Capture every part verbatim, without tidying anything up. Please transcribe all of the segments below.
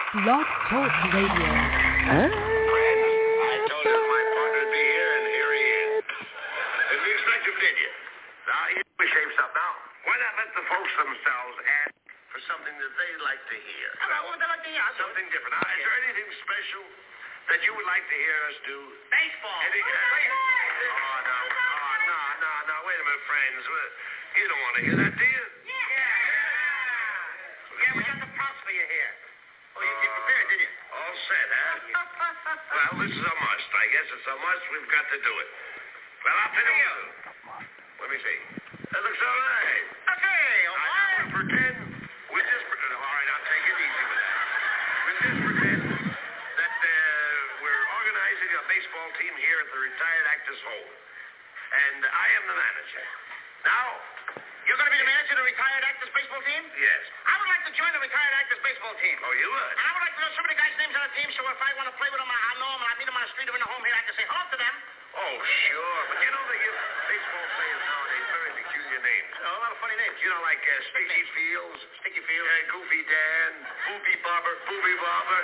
Blog Talk Radio. Friends, I told you my partner would be here, and here he is. Didn't you expect him, did you? Now, here we shape up now. Why not let the folks themselves ask for something that they like to hear? What would they like to hear? Something different. Now, is there anything special that you would like to hear us do? Baseball. Any, uh, oh, no. Oh, no, no, no. Wait a minute, friends. You don't want to hear that, do you? Yeah. Yeah, we got the props for you here. Oh, you came prepared, did you? All set, huh? Well, this is a must. I guess it's a must. We've got to do it. Well, I'll tell you. Let me see. That looks all right. Okay, all I right. will pretend. We'll just pretend. All right, I'll take it easy with that. We'll just pretend that uh, we're organizing a baseball team here at the Retired Actors Home. And I am the manager. Now, You're going to be the manager of the Retired Actors Baseball Team? yes. I would like to join the Retired Actors Baseball Team. Oh, you would? And I would like to know some of the guys' names on the team, so if I want to play with them, I know them, and I meet them on the street or in the home here, I can say hello to them. Oh, sure. But you know, they give baseball players nowadays very peculiar names. You know, a lot of funny names. You know, like uh, Sticky Fields, Sticky Fields. uh, Goofy Dan, Boopy Bobber, Boopy Bobber.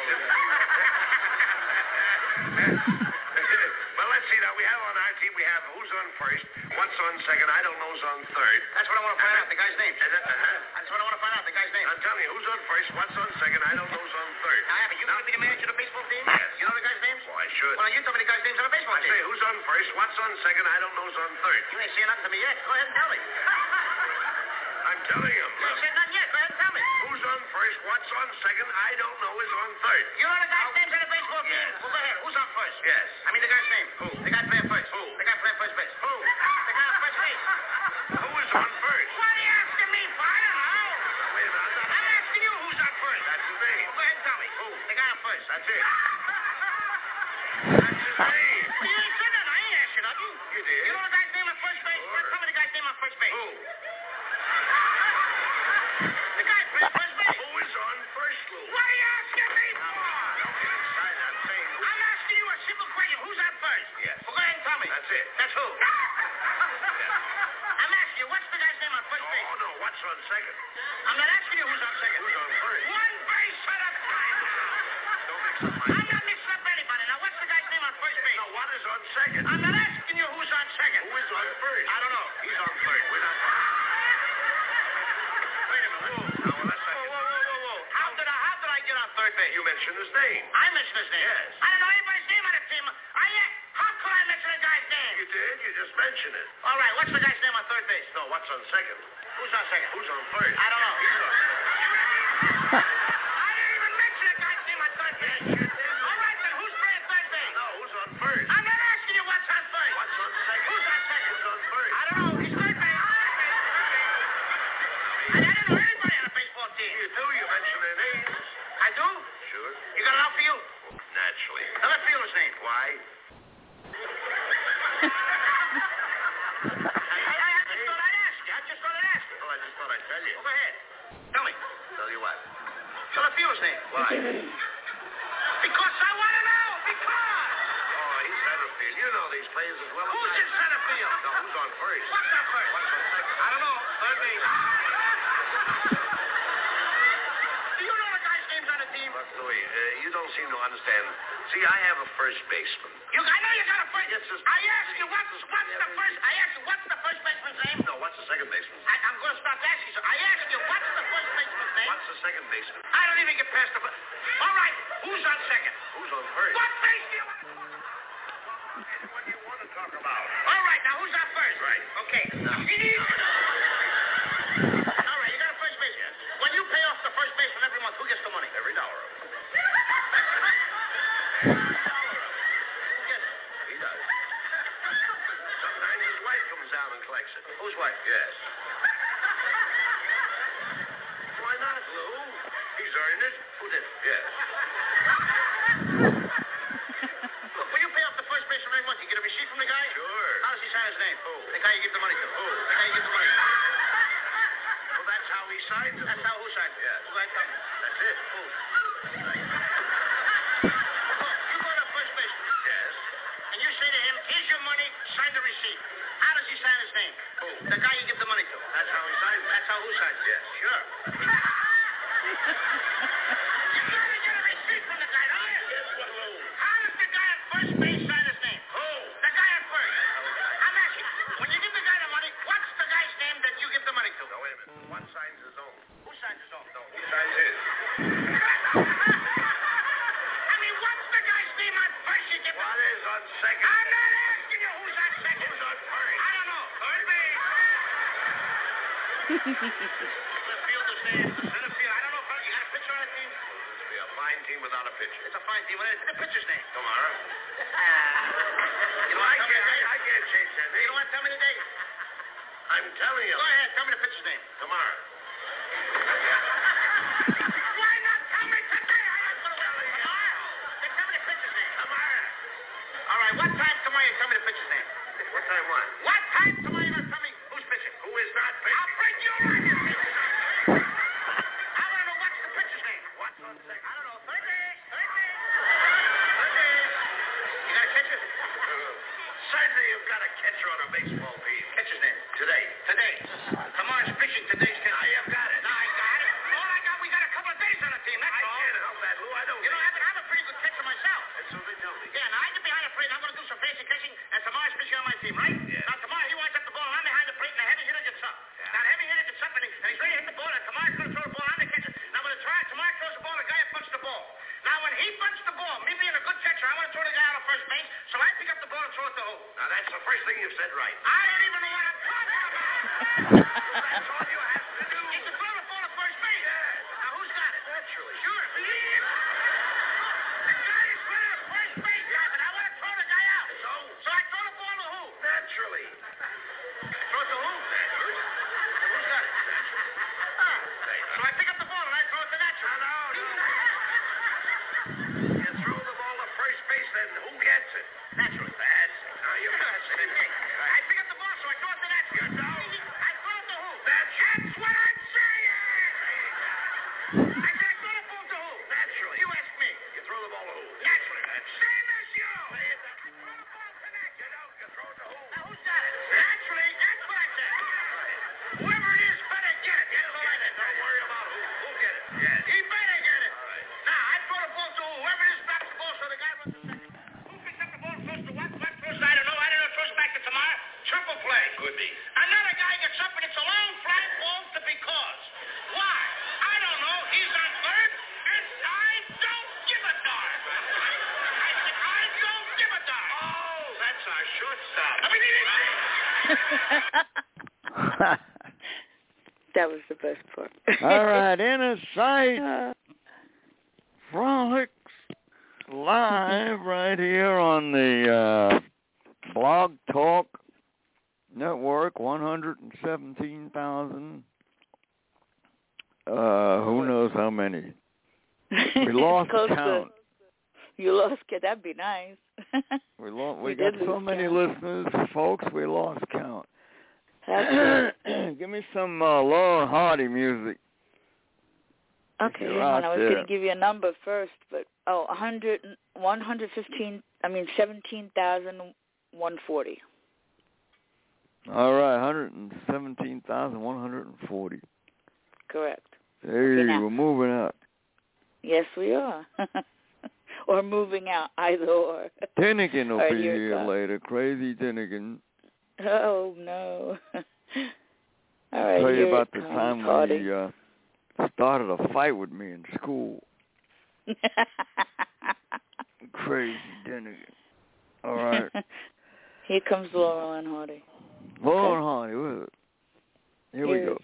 Well, let's see now. We have on our team, we have who's on first, what's on second, I don't know who's on third. That's what I want to find out, the guy's name. Uh, uh-huh. That's what I want to find out, the guy's name. I'm telling you, who's on first, what's on second, I don't know who's on third. Now, Abby, you going to be the manager of the baseball team? Yes. You know the guys' names? Well, I should. Well, you tell me the guys' names on the baseball I team. say, who's on first, what's on second, I don't know who's on third. You ain't saying nothing to me yet. Go ahead and tell me. I'm telling you. You ain't saying nothing yet. Go ahead and tell me. Who's on first, what's on second, I don't know is on third. You know the guys' names on the baseball team? Yes. Well, go ahead. Who's on first? Yes. I mean the guy's name. Who? The guy playing first. Who? The guy playing first base. Who? The guy on first base. Who is on first? What are you asking me for? I don't know. Wait a minute, I'm not... I'm asking you who's on first. That's his name. Well, go ahead and tell me. Who? The guy on first. That's it. That's his name. Well, you ain't said nothing. I ain't asked you nothing. You did. You know the guy's name on first base? Sure. Tell me the guy's name on first base. Who? The guy playing first base. Who is on first, Lou? What are you asking me for? Don't get excited. I'm saying who... I'm asking you a simple question. Who's on first? Yes. Well, go ahead and tell me. That's it. That's who? I'm asking you, what's the guy's name on first base? Oh, no. What's on second? I'm not asking you who's on second. Who's on first? One base at a time. Don't mix up my... I'm not mixing up anybody. Now, what's the guy's name on first base? No, what is on second? I'm not asking you who's on second. Who is on first? I don't know. He's on third. We're not... Wait a minute. Whoa. No, well, that's not... Whoa, whoa, whoa, whoa, whoa. How did I, how did I get on third base? You mentioned his name. I mentioned his name. Yes. I don't know anybody's name on the team. I, uh, how could I mention a guy's name? You did. You just mentioned it. All right, what's the guy's name on third base? No, what's on second? Who's on second? Who's on first? I don't know. He's on second. I didn't even mention a guy's name on third base. All right, then who's playing third base? No, who's on first? I'm not asking you what's on first. What's on second? Who's on second? Who's on first? I don't know. He's third base. Third base. I didn't know anybody on a baseball team. You do. You mentioned their names. I do? Sure. You got enough for you? Naturally. Tell that fielder's name. Why? I, I, I just thought I'd ask you. I just thought I'd ask you. Well, I just thought I'd tell you. Well, go ahead. Tell me. Tell you what. Tell the fielder's name. Why? Because I want to know. Because. Oh, he's center field. You know these players as well as Who's I in do. center field? No, who's on first? What's on first? What's on second? I don't know. Third base. Do you know the guys' names on the team? Look, Louis, uh, you don't seem to understand. See, I have a first baseman. You, I know you got a first. Yes, it's- I asked you what's what's the first. I asked you what's the first baseman's name. No, what's the second baseman? I, I'm going to stop asking you. So I asked you what's the first baseman's name. What's the second baseman? I don't even get past the. fir- All right, who's on second? Who's on first? What base do you? What do you want to talk about? All right, now who's on first? Right. Okay. All right, you got a first base. Yes. When you pay off the first baseman every month, who gets the money? Every dollar of it. Yes. He does. Sometimes his wife comes down and collects it. Whose wife? Yes. Why not, Lou? He's earned it. Who did? Yes. Look, when you pay off the first baseman every month, you get a receipt from the guy? Sure. How does he sign his name? Who? The guy you give the money to. Who? The guy you give the money to. Well, that's how he signs it. That's how who signs it? Yes. Who I tell me? That's it. Who? Look, you go to first baseman. Yes. And you say to him, here's your money, sign the receipt. How does he sign his name? Who? The guy you give the money to. That's how he signs it. That's how who signs it? Yes. Sure. You got it field is there. Center field. I don't know if you got a pitcher on the team. This will be a fine team without a pitcher. It's a fine team. What is the pitcher's name? Tomorrow. You know I what? can't, I, I can't change that. You don't want to tell me the date? I'm telling you. Go ahead. Tell me the pitcher's name. Tomorrow. Why not tell me today? I asked for the tomorrow. Then tell me the pitcher's name. Tomorrow. All right. What time tomorrow you tell me the pitcher's name? What time what? What time tomorrow you going to tell me who's pitching? Who is not pitching? I'll bring you right in. I want to know what's the pitcher's name. What's on the second? I don't know. Thursday. Thursday. Thursday. You got a catcher? Certainly you've got a catcher on a baseball team. Catcher's name. Today. Today. Tomorrow's pitching. Today's catcher. I have got it. No, I got it. All I got, we got a couple of days on the team. That's I all. can't help that, Lou. I don't. You know, Evan, I'm a pretty good catcher myself. And so they tell me. Yeah, now I get behind the plate and I'm going to do some fancy catching, and tomorrow's pitching on my team, right? Yeah. Now tomorrow he winds up the ball and I'm behind the plate and the heavy hitter gets up. Yeah. Now the heavy hitter gets up and, he, and he's ready to hit the ball, and tomorrow's going to throw the ball. I'm the catcher. Now when the try, tomorrow throws the ball, the guy that punched the ball. Now when he punched the ball, me being a good catcher, I want to throw the guy out of first base, so I pick up the ball and throw it to who? Now that's the first thing you've said right. I don't even know what I'm talking about. That's all you have to do. He's to throw the ball to first base. Yeah. Now who's got it? Naturally. Sure, me. The guy is running to first base, yeah, but I want to throw the guy out. So? So I throw the ball to who? Naturally. Throw it to who? Naturally. Who's got it? Huh. So I pick up the ball and I throw it to Natural. No, no, no. You throw the ball to first base, then who gets it? Naturally. That's it. Now you got it. I pick up the ball, so I throw it to Natural. You don't. I throw it to who? That's That's what I'm saying. I said I throw the ball to who? Naturally. You ask me. You throw the ball to who? Naturally. That's Same as you. Say it. I throw the ball to Natural. You don't. You throw it to who? Now who's got it? Naturally. That's what I said. Whoever it is better get it. That's all I said. Don't worry about who. Who'll get it? Yes. He better get it. All right. Now, I throw the ball to whoever it is drops the ball, so the guy runs to second. Who picks up the ball and throws to what? What throws? I don't know. I don't know. Throws back to Tamar. Triple play. Could be. Another guy gets up, and it's a long fly ball to be cause. Why? I don't know. He's on third, and I don't give a darn. I said, I don't give a darn. Oh, that's our shortstop. I mean, he That was the best part. All right, Inner Sight Uh, Frolics live right here on the uh, Blog Talk Network, one hundred seventeen thousand. Uh, who knows how many? We lost close to- count. You lost count. That'd be nice. We lost. We, We got did so lose many count. listeners, folks. We lost count. That's Give me some uh, Laurel Hardy music. okay, you're hang on. out I was there. going to give you a number first, but oh, one hundred, one hundred fifteen. I mean, seventeen thousand one forty. All right, one hundred seventeen thousand one hundred forty. Correct. Hey, Okay, now. we're moving up. Yes, we are. Or moving out, either or. Tinnigan will All right, be here it here comes. later. Crazy Tinnigan. Oh no. All right. Tell you here about it the comes, time Hardy. when he uh, started a fight with me in school. Crazy Tinnigan. All right. Here comes Laurel and Hardy. Lauren Hardy, with it. Here we Here go. it is.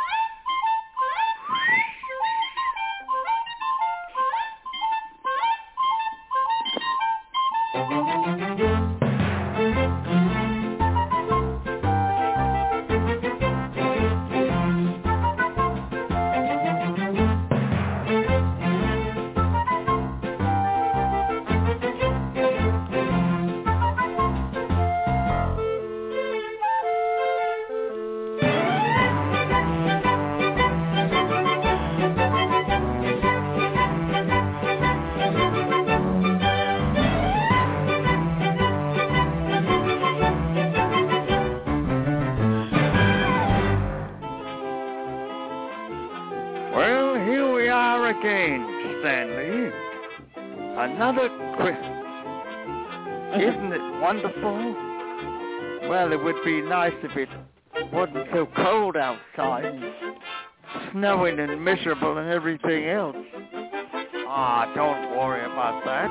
Well, here we are again, Stanley. Another Christmas. Isn't it wonderful? Well, it would be nice if it wasn't so cold outside, and snowing and miserable and everything else. Ah, don't worry about that.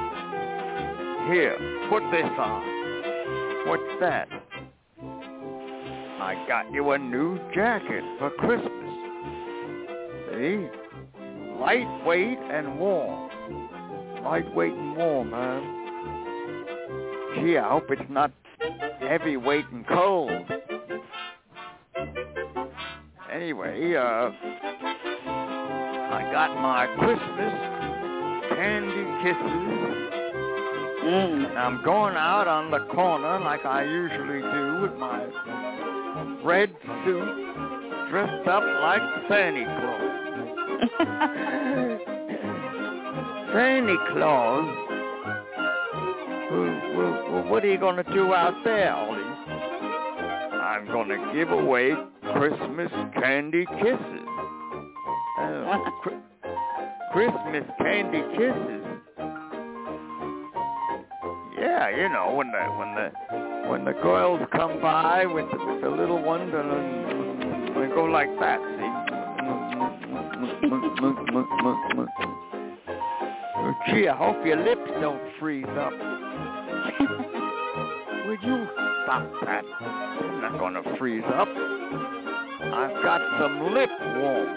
Here, put this on. What's that? I got you a new jacket for Christmas. See? Lightweight and warm. Lightweight and warm, huh? Gee, I hope it's not heavyweight and cold. Anyway, uh, I got my Christmas candy kisses. Mm. And I'm going out on the corner like I usually do with my red suit, dressed up like Santa Claus. Santa Claus? Well, well, well, what are you going to do out there, Ollie? I'm going to give away Christmas candy kisses. Uh, cr- Christmas candy kisses. Yeah, you know, when the when the when the girls come by with the, with the little ones and uh, they go like that, see? Oh, gee, I hope your lips don't freeze up. Would you stop that? I'm not gonna freeze up. I've got some lip warmer.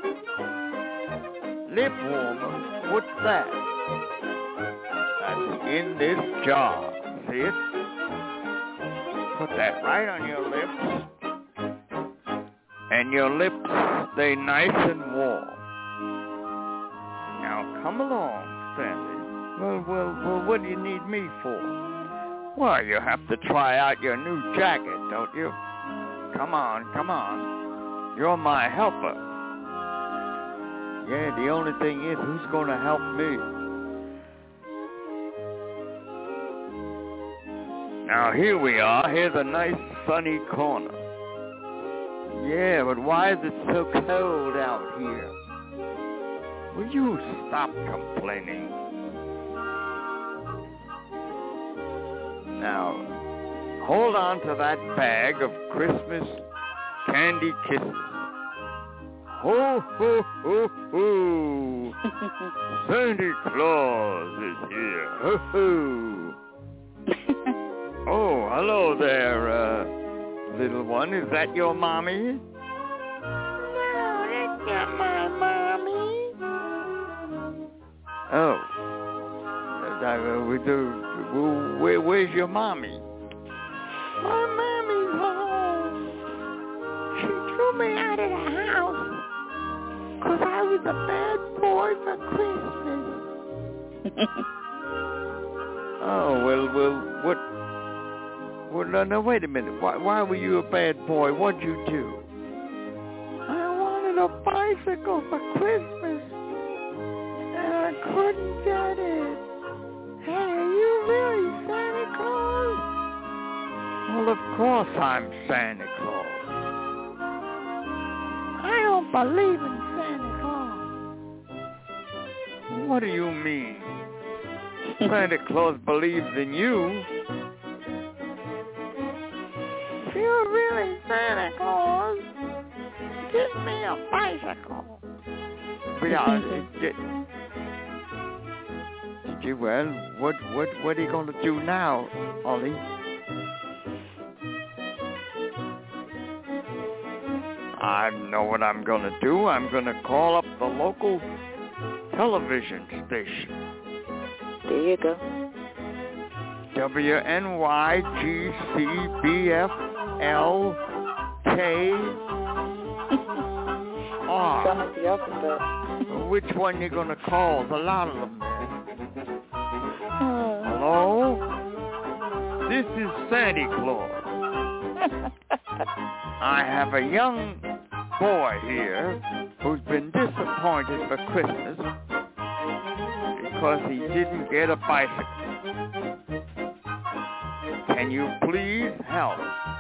Lip warmer? What's that? That's in this jar. See it? Put that right on your lips. And your lips stay nice and warm. Now come along, Sandy. Well, well, well, what do you need me for? Well, you have to try out your new jacket, don't you? Come on, come on. You're my helper. Yeah, the only thing is, who's going to help me? Now, here we are. Here's a nice sunny corner. Yeah, but why is it so cold out here? Will you stop complaining? Now, hold on to that bag of Christmas candy kisses. Ho, ho, ho, ho. Santa Claus is here. Ho, ho. Oh, hello there, uh, little one. Is that your mommy? No, that's not my mommy. Oh. Uh, we do, where, where's your mommy? My mommy's home. She threw me out of the house because I was a bad boy for Christmas. Oh, well, well, what? Well, no, no, wait a minute. Why, why were you a bad boy? What'd you do? I wanted a bicycle for Christmas, and I couldn't get it. Hey, are you really Santa Claus? Well, of course I'm Santa Claus. I don't believe in Santa Claus. What do you mean? Santa Claus believes in you. If you're really Santa Claus, give me a bicycle. Yeah, get, well, what, what, what are you going to do now, Ollie? I know what I'm going to do. I'm going to call up the local television station. There you go. W N Y G C B F L K R. Sound like the alphabet. Which one you going to call? There's a lot of them there. Oh. Hello? This is Santa Claus. I have a young boy here who's been disappointed for Christmas because he didn't get a bicycle. Can you please help?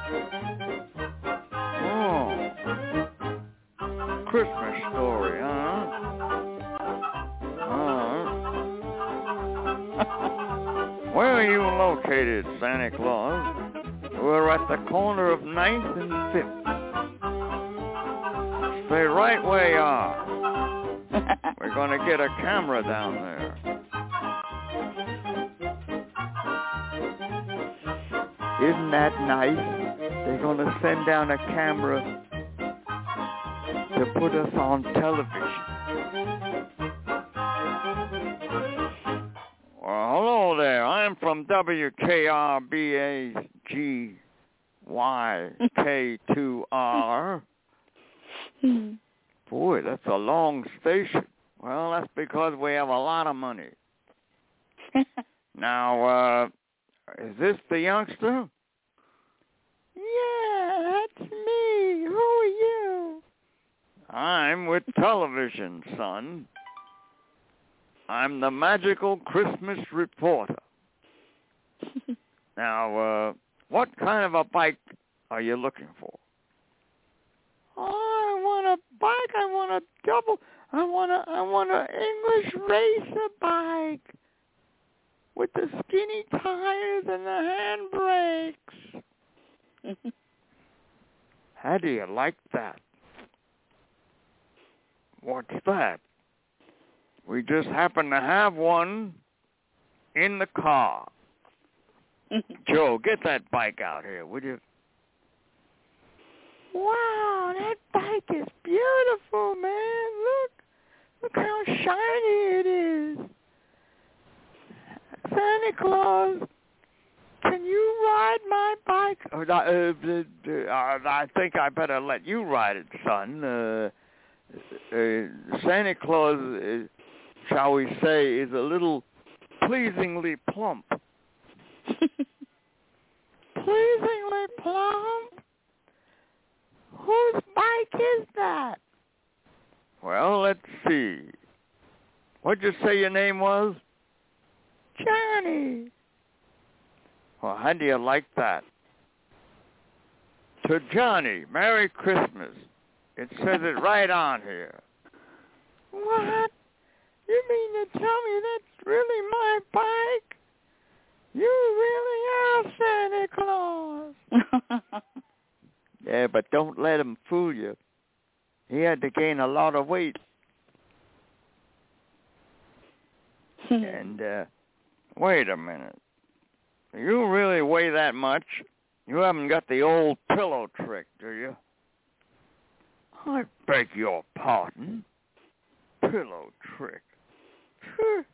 Oh. Christmas story, huh? Uh-huh. Where are you located, Santa Claus? We're at the corner of ninth and fifth. Stay right where you are. We're going to get a camera down there. Isn't that nice? They're going to send down a camera to put us on television. Well, hello there. I'm from W K R B A G Y K two R. Boy, that's a long station. Well, that's because we have a lot of money. Now, uh, is this the youngster? Yeah, that's me. Who are you? I'm with television, son. I'm the magical Christmas reporter. Now, uh, what kind of a bike are you looking for? Oh, I want a bike. I want a double. I want a. I want an English racer bike with the skinny tires and the handbrakes. How do you like that? What's that? We just happen to have one in the car. Joe, get that bike out here, would you? Wow, that bike is beautiful, man. Look. Look how shiny it is. Santa Claus, can you ride my bike? Uh, uh, uh, I think I better let you ride it, son. Uh, uh, Santa Claus, uh, shall we say, is a little pleasingly plump. Pleasingly plump? Whose bike is that? Well, let's see. What'd you say your name was? Johnny. Well, how do you like that? To Johnny, Merry Christmas. It says it right on here. What? You mean to tell me that's really my bike? You really are Santa Claus. Yeah, but don't let him fool you. He had to gain a lot of weight. And, uh, wait a minute. You really weigh that much? You haven't got the old pillow trick, do you? I beg your pardon. Pillow trick. Sure.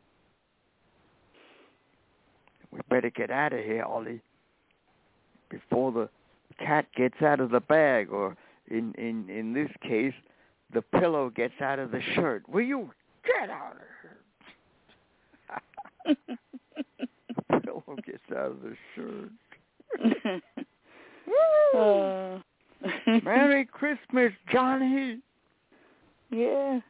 We better get out of here, Ollie, before the cat gets out of the bag, or in, in, in this case, the pillow gets out of the shirt. Will you get out of here? The pillow gets out of the shirt. uh. Merry Christmas, Johnny. Yeah.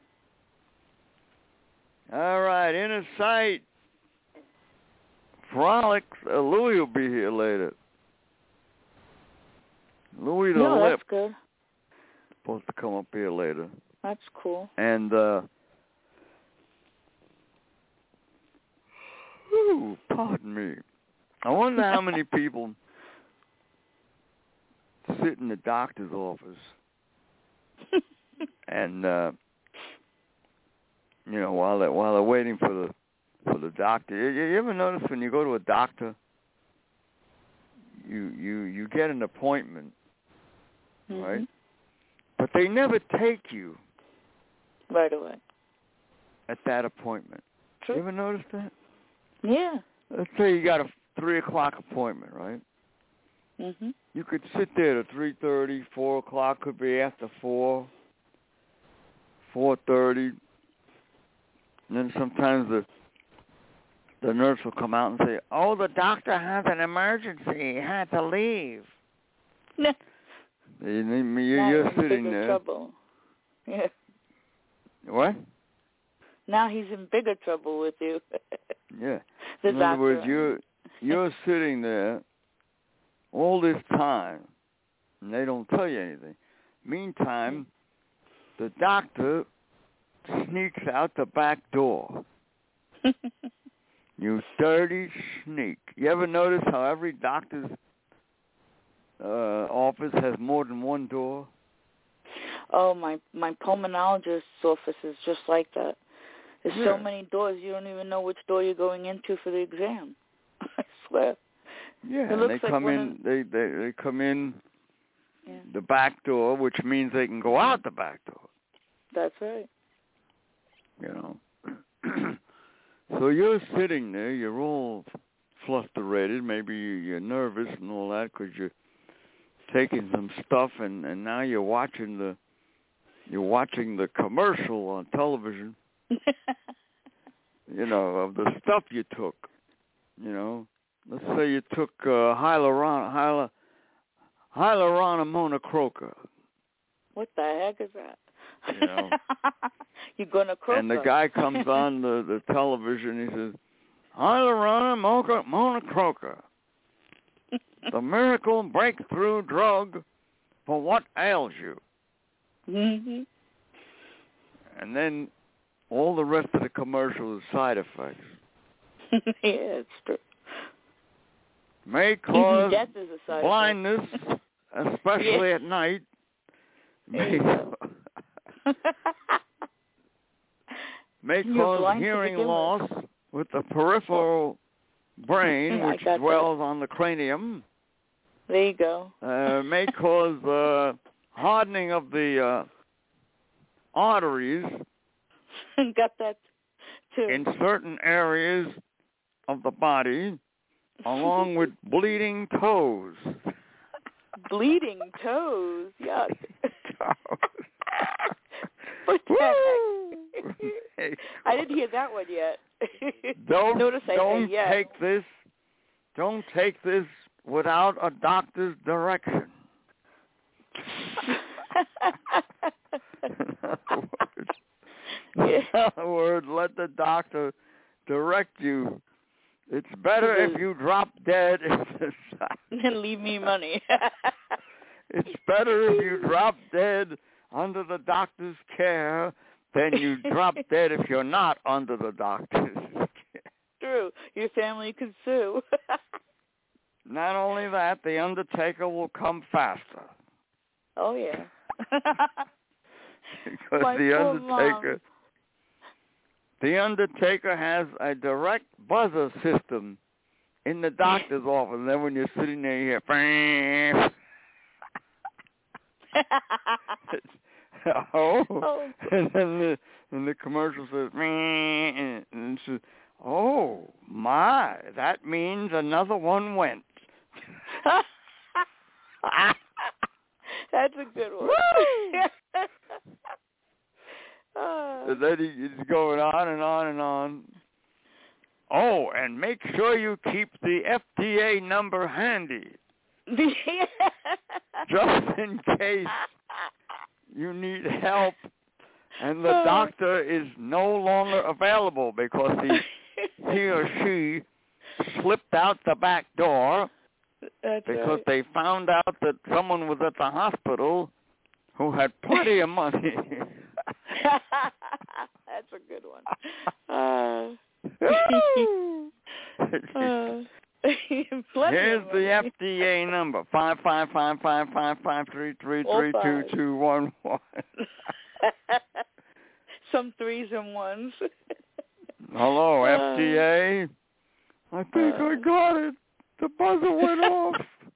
All right, inner sight. Frolics. Uh, Louie will be here later. Louie the no, Lip. That's good. Supposed to come up here later. That's cool. And, uh, ooh, pardon me. I wonder how many people sit in the doctor's office and, uh, you know, while they're, while they're waiting for the for the doctor. You, you ever notice when you go to a doctor, you you, you get an appointment, mm-hmm. right? But they never take you right away at that appointment. True. You ever notice that? Yeah. Let's say you got a three o'clock appointment, right? Mhm. You could sit there at three thirty, four o'clock. Could be after four, four thirty, and then sometimes the the nurse will come out and say, "Oh, the doctor has an emergency. He had to leave." No. You, you're now sitting in there. Trouble. Yeah. What? Now he's in bigger trouble with you. Yeah. The in doctor. other words, you're you're sitting there all this time, and they don't tell you anything. Meantime, the doctor sneaks out the back door. You dirty sneak. You ever notice how every doctor's uh, office has more than one door? Oh, my, my pulmonologist's office is just like that. There's yeah. so many doors, you don't even know which door you're going into for the exam. I swear. Yeah, it and looks they like come one in. of... They, they they come in Yeah. the back door, which means they can go out the back door. That's right. You know. So you're sitting there, you're all flustered, maybe you're nervous and all that because you're taking some stuff, and, and now you're watching the you're watching the commercial on television. You know, of the stuff you took. You know, let's say you took uh, hyaluron, hyal, hyaluronic. What the heck is that? You know, you're gonna croak. And the guy comes on the, the television. He says, "Hyaluronic monocroca, the miracle breakthrough drug for what ails you." Mm-hmm. And then all the rest of the commercial is side effects. Yeah, it's true. May cause Death is a side blindness, especially yeah. at night. May, may cause hearing loss with the peripheral brain, which dwells that. on the cranium. There you go. Uh, may cause uh, hardening of the uh, arteries. Got that too. In certain areas of the body, along with bleeding toes. Bleeding toes? Yuck. What the heck? I didn't hear that one yet. Don't, Notice I don't say yes. take this. Don't take this without a doctor's direction. In other words, in other words, let the doctor direct you. It's better if you drop dead and leave me money. It's better if you drop dead under the doctor's care than you drop dead if you're not under the doctor's care. True. Your family could sue. Not only that, the undertaker will come faster. Oh, yeah. Because My the poor undertaker... mom. The undertaker has a direct buzzer system in the doctor's office. And then when you're sitting there, you hear... oh. oh. And then the, and the commercial says... And it says, oh, my, that means another one went. That's a good one. And then he, he's going on and on and on. Oh, and make sure you keep the F D A number handy. Just in case you need help and the doctor is no longer available because he, he or she slipped out the back door. That's because right. they found out that someone was at the hospital who had plenty of money. That's a good one. Uh, uh, Here's the F D A number, five five five five five five three three three two two one one. Some threes and ones. Hello, uh, F D A. I think uh, I got it. The buzzer went off.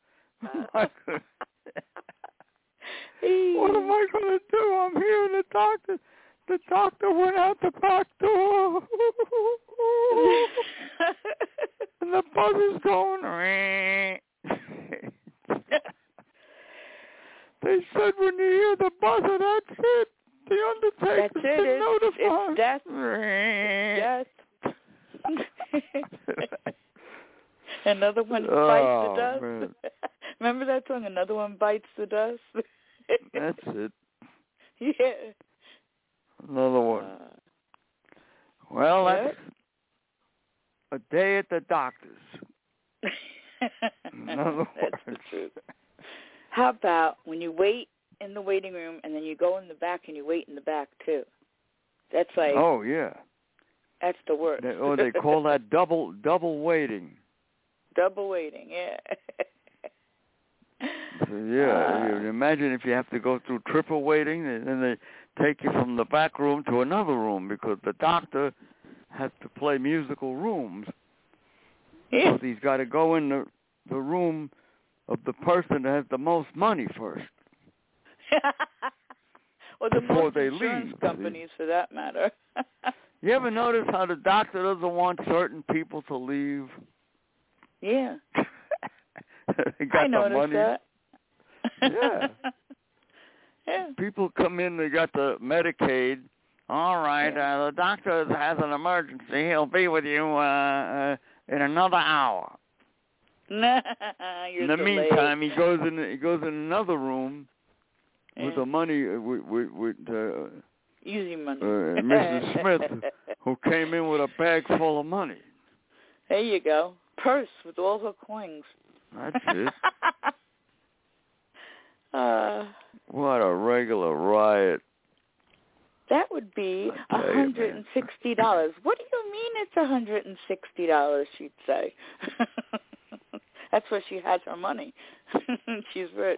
What am I going to do? I'm hearing the doctor. The doctor went out the back door. And the buzzer's going. They said when you hear the buzzer, that's it. The undertaker's that's it. been notified. It's death. It's death. Another one oh, bites the dust. Man. Remember that song? Another one bites the dust. That's it. Yeah. Another one. Uh, well, yeah. that's a day at the doctor's. In other words. That's the truth. How about when you wait in the waiting room and then you go in the back and you wait in the back too? That's like. Oh yeah. That's the worst. They, oh, they call that double double waiting. Double waiting, yeah. So, yeah, uh, you imagine if you have to go through triple waiting, and then they take you from the back room to another room because the doctor has to play musical rooms. Yeah. Because he's got to go in the, the room of the person that has the most money first. Or the before most they insurance leave, companies, for that matter. You ever notice how the doctor doesn't want certain people to leave? Yeah. They got I the noticed money. that. Yeah. Yeah. People come in, they got the Medicaid. All right, Yeah. uh, the doctor has an emergency. He'll be with you uh, uh, in another hour. You're in the delayed. meantime, he goes in. He goes in another room yeah. with the money uh, with with, with uh, Easy money. uh, Missus Smith, who came in with a bag full of money. There you go. Purse with all her coins. That's it. uh, What a regular riot. That would be I one tell you, hundred sixty dollars. man. What do you mean it's one hundred sixty dollars, she'd say. That's where she has her money. She's rich.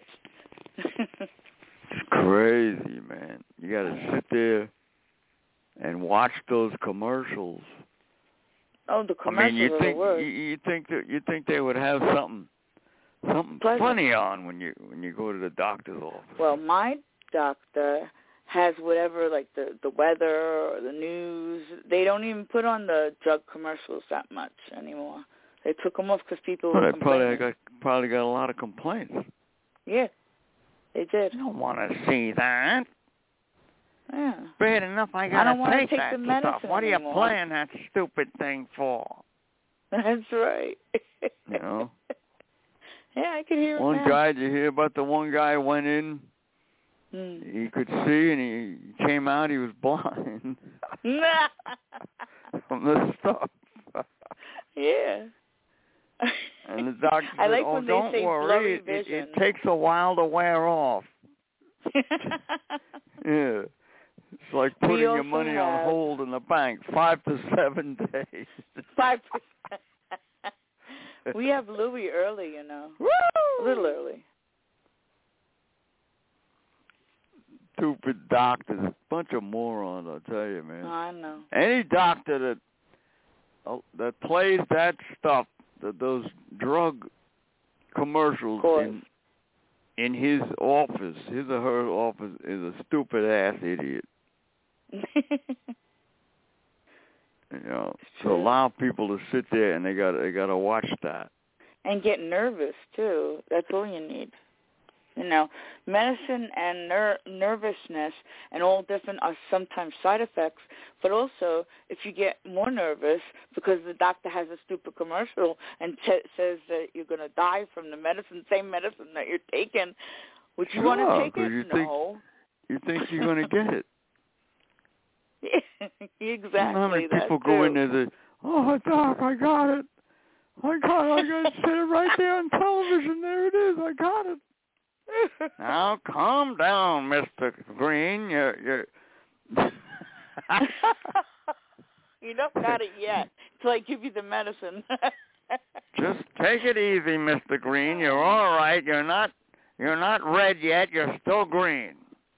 It's crazy, man. You got to sit there and watch those commercials. Oh, the I mean, commercials you are think the worst. you, you think that you think they would have something something Pleasant. funny on when you when you go to the doctor's office. Well, my doctor has whatever, like the, the weather or the news. They don't even put on the drug commercials that much anymore. They took them off because people well, were they probably complaining. got probably got a lot of complaints. Yeah, they did. I don't want to see that. Yeah. Bad enough I I got don't to wanna take take that the medicine stuff. What are you anymore. playing that stupid thing for? That's right. You know. Yeah, I could hear One it now. guy, did you hear about the one guy went in? Hmm. He could see, and he came out. He was blind from the stuff. Yeah. And the doctor said, I like "Oh, when don't they say worry. blurry It, it, vision. it takes a while to wear off." Yeah. It's like We putting your also money have- on hold in the bank, five to seven days. Five percent. We have Louis early, you know. Woo! A little early. Stupid doctors, a bunch of morons, I'll tell you, man. I know. Any doctor that uh, that plays that stuff, that those drug commercials in in his office, his or her office, is a stupid ass idiot. You know, to allow people to sit there and they got they got to watch that and get nervous too. That's all you need. You know, medicine and ner- nervousness and all different are sometimes side effects, but also if you get more nervous because the doctor has a stupid commercial and t- says that you're going to die from the medicine, same medicine that you're taking, would you sure, want to take it? You no. Think, you think you're going to get it. Exactly. You know how many people that go too. in there and say, "Oh, doc, I got it. I got it. I got to sit it right there on television. There it is. I got it." Now, calm down, Mister Green. You're, you're... You don't got it yet until I give you the medicine. Just take it easy, Mister Green. You're all right. You're not, you're not red yet. You're still green.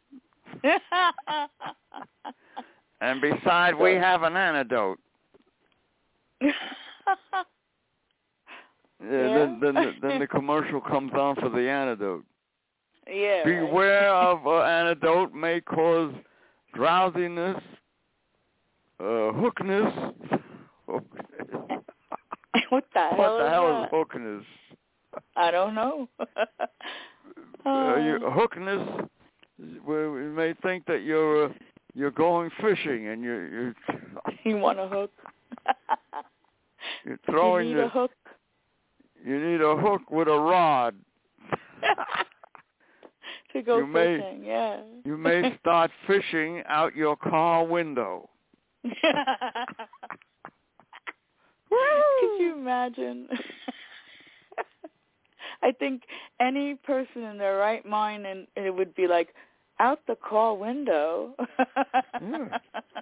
And besides, we have an antidote. Yeah. Then, then, the, then the commercial comes on for the antidote. Yeah. Beware of uh, antidote may cause drowsiness, uh, hookness. What the what hell the is hell that? is hookness? I don't know. Uh, you, hookness, well, you may think that you're uh, you're going fishing and you're you're, You want a hook? you're throwing You need the, a hook? You need a hook with a rod. To go you fishing, may, yeah. You may start fishing out your car window. Could you imagine? I think any person in their right mind, and it would be like, out the car window. Yeah.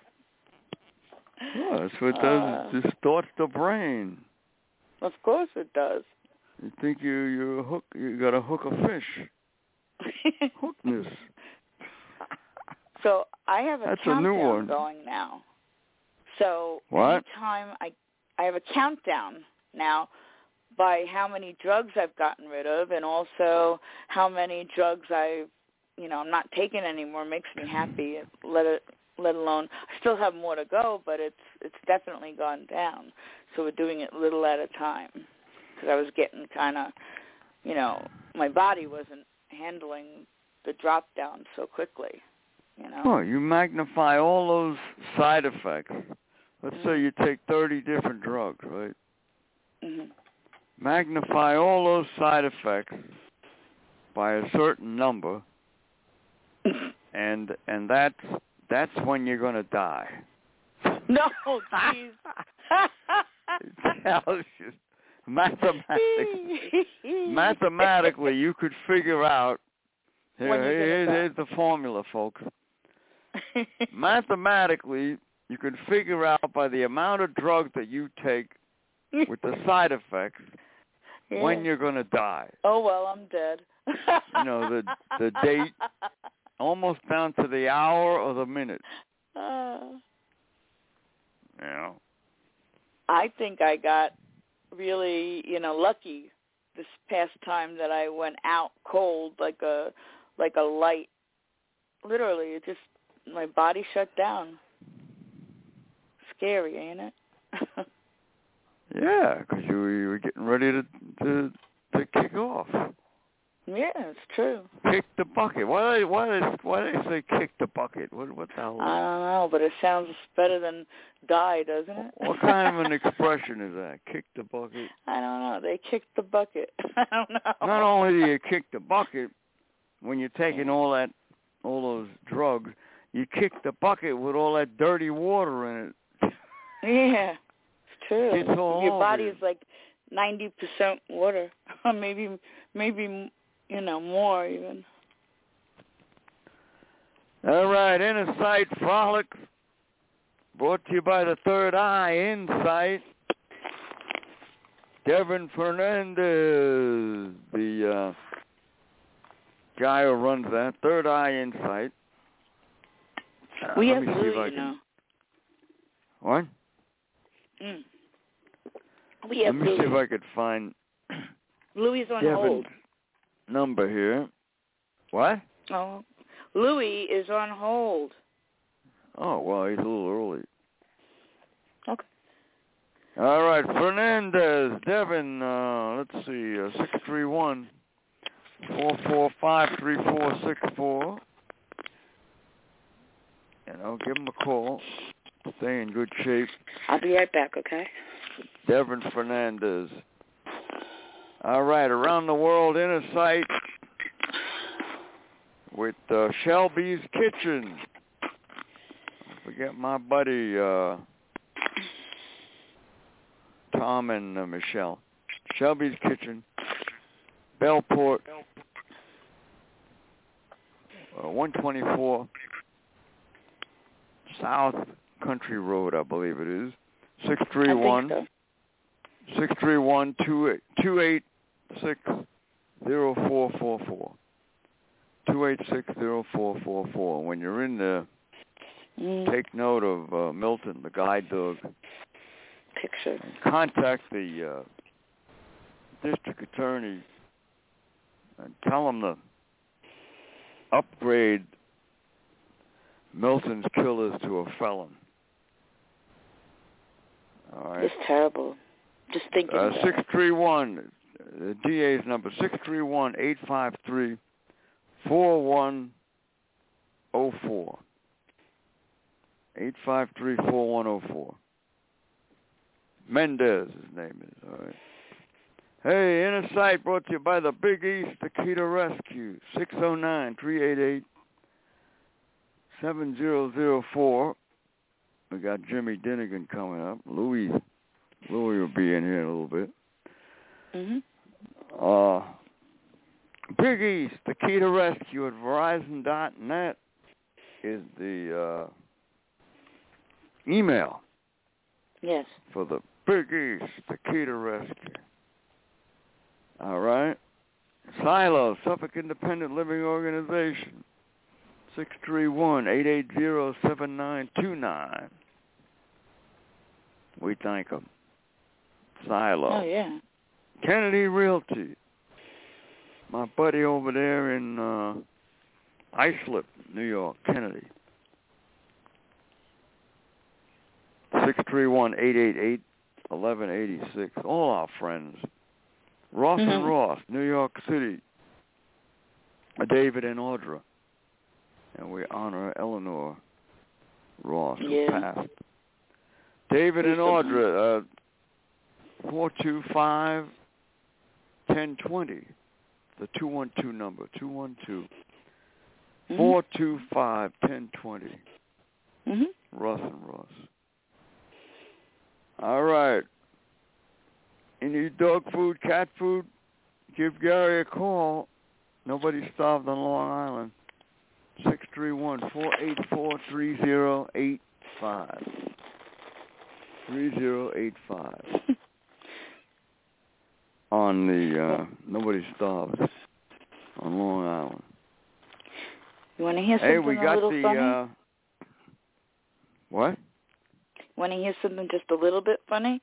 Well, that's what it does. Uh, It distorts the brain. Of course it does. You think you you hook you got to hook a fish. Hookness. So I have a That's a countdown new one. going now. So What? anytime I I have a countdown now by how many drugs I've gotten rid of, and also how many drugs I've you know, I'm not taking anymore makes me happy. Let it, let alone, I still have more to go, but it's it's definitely gone down. So we're doing it little at a time because I was getting kind of, you know, my body wasn't handling the drop down so quickly, you know. Well, you magnify all those side effects. Let's mm-hmm. say you take thirty different drugs, right? Mm-hmm. Magnify all those side effects by a certain number, and and that's that's when you're going to die. No, jeez. It tells you mathematically, mathematically, you could figure out. Here, here, here's the formula, folks. Mathematically, you can figure out by the amount of drug that you take with the side effects yeah. when you're going to die. Oh, well, I'm dead. You know, the the date, almost down to the hour or the minute. Uh, you know. I think I got really, you know, lucky this past time that I went out cold like a like a light. Literally, it just, my body shut down. Scary, ain't it? Yeah, because you, you were getting ready to, to to kick off. Yeah, it's true. Kick the bucket. Why do why do why do they say kick the bucket? What what the hell? I don't know, but it sounds better than die, doesn't it? What kind of an expression is that? Kick the bucket. I don't know. They kicked the bucket. I don't know. Not only do you kick the bucket when you're taking all that all those drugs, you kick the bucket with all that dirty water in it. Yeah, it's true. It's all Your body over. is like ninety percent water, maybe maybe. You know, more even. All right, Inner Sight Frolics, brought to you by the Third Eye Insight. Devin Fernandez, the uh, guy who runs that, Third Eye Insight. Uh, we let have me see Louis, if I you can... know. What? Mm. We have Let me Louis. see if I could find Louis is on Devin's hold. Number here. What? Oh, Louis is on hold. Oh, well, he's a little early. Okay. All right, Fernandez, Devin, uh, let's see, uh, six three one, four four five, three four six four. You know, give him a call. Stay in good shape. I'll be right back, okay? Devin Fernandez. All right, around the world, Inner Sight with uh, Shelby's Kitchen. Don't forget my buddy uh, Tom and uh, Michelle. Shelby's Kitchen, Bellport, uh, one twenty-four South Country Road, I believe it is. six three one, six three one, two eight six zero four four four. two eight six zero four four four. When you're in there, mm. take note of uh, Milton, the guide dog. Picture. Contact the uh, district attorney and tell him to upgrade Milton's killers to a felon. All right. It's terrible. Just thinking uh, about six three one, the D A's number, six three one, eight five three, four one zero four. eight five three, four one zero four. Mendez, his name is, all right. Hey, Inner Sight brought to you by the Big East, the Key to Rescue, six oh nine, three eight eight, seven zero zero four. We got Jimmy Dinnigan coming up. Louis, Louis will be in here in a little bit. Mm-hmm. Uh, Big East, the Key to Rescue at Verizon dot net is the uh, email. Yes. For the Big East, the Key to Rescue. All right. Silo, Suffolk Independent Living Organization, six three one, eight eight zero, seven nine two nine. We thank them. Silo. Oh, yeah. Kennedy Realty. My buddy over there in uh, Islip, New York, Kennedy. six three one, eight eight eight, one one eight six. All our friends. Ross mm-hmm. and Ross, New York City. David and Audra. And we honor Eleanor Ross, who yeah. passed. David and Audra, uh, four two five, one oh two oh. The two one two number, two one two, four two five, one oh two oh. Mm-hmm. Ross and Ross. All right. You need dog food, cat food? Give Gary a call. Nobody's starved on Long Island. six three one, four eight four, three zero eight five. three zero eight five. On the, uh, Nobody's starved on Long Island. You want to hear something hey, we got a little the, funny? Uh, what? Want to hear something just a little bit funny?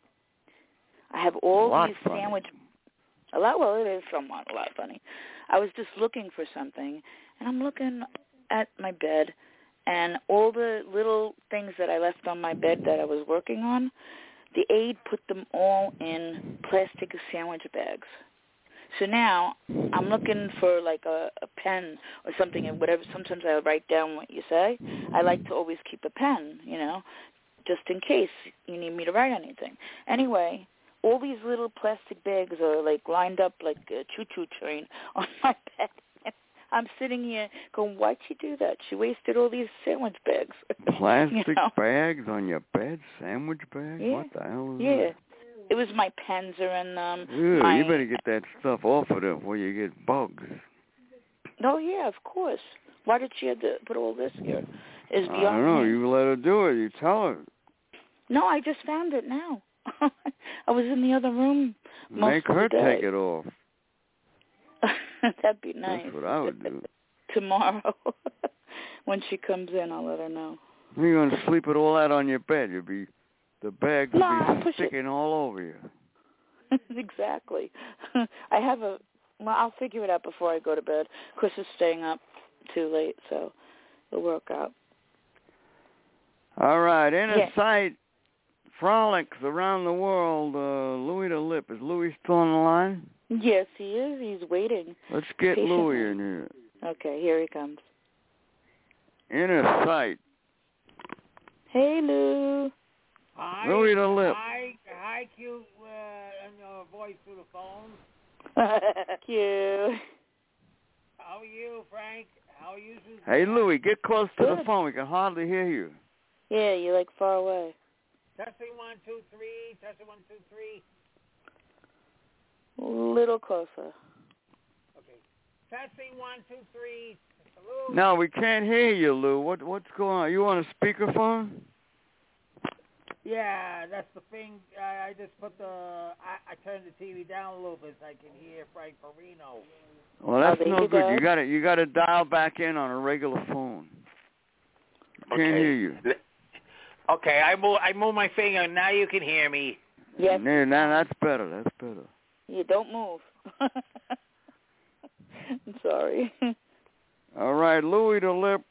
I have all a lot these funny. sandwich... A lot, well, it is somewhat a lot funny. I was just looking for something, and I'm looking at my bed, and all the little things that I left on my bed that I was working on, the aide put them all in plastic sandwich bags. So now I'm looking for like a, a pen or something, and whatever. Sometimes I write down what you say. I like to always keep a pen, you know, just in case you need me to write anything. Anyway, all these little plastic bags are like lined up like a choo-choo train on my bed. I'm sitting here going, why'd she do that? She wasted all these sandwich bags. Plastic you know? bags on your bed? Sandwich bags? Yeah. What the hell is yeah. that? It was my pens are in them. Ew, my... you better get that stuff off of them before you get bugs. Oh, yeah, of course. Why did she have to put all this here? Is beyond I don't know. me. You let her do it. You tell her. No, I just found it now. I was in the other room most Make of her the day. take it off. That'd be nice. That's what I would do. Tomorrow, when she comes in, I'll let her know. You're going to sleep with all that on your bed. You'll be, the bags will no, be sticking it. all over you. Exactly. I have a, well, I'll figure it out before I go to bed. Chris is staying up too late, so it'll work out. All right, in a yeah. sight, frolics around the world, uh, Louis the Lip. Is Louis still on the line? Yes, he is. He's waiting. Let's get patiently. Louis in here. Okay, here he comes. Inner sight. Hey, Lou. Hi. Louis the Lip. Hi, hi, cute uh, and your voice through the phone. Cute. How are you, Frank? How are you, Susan? Hey, Louis, get close to Good. the phone. We can hardly hear you. Yeah, you're like far away. Testing one, two, three. Testing one, two, three. A little closer. Okay. Testing one, two, three. Hello? No, we can't hear you, Lou. What What's going on? You on a speakerphone? Yeah, that's the thing. I, I just put the. I, I turned the T V down a little bit so I can hear Frank Perino. Well, that's oh, no you good. go. You got to you got to dial back in on a regular phone. Can't okay. hear you. Okay, I move. I move my finger. Now you can hear me. Yes. No, no, that's better. That's better. Yeah, don't move. I'm sorry. All right, Louis the Lip.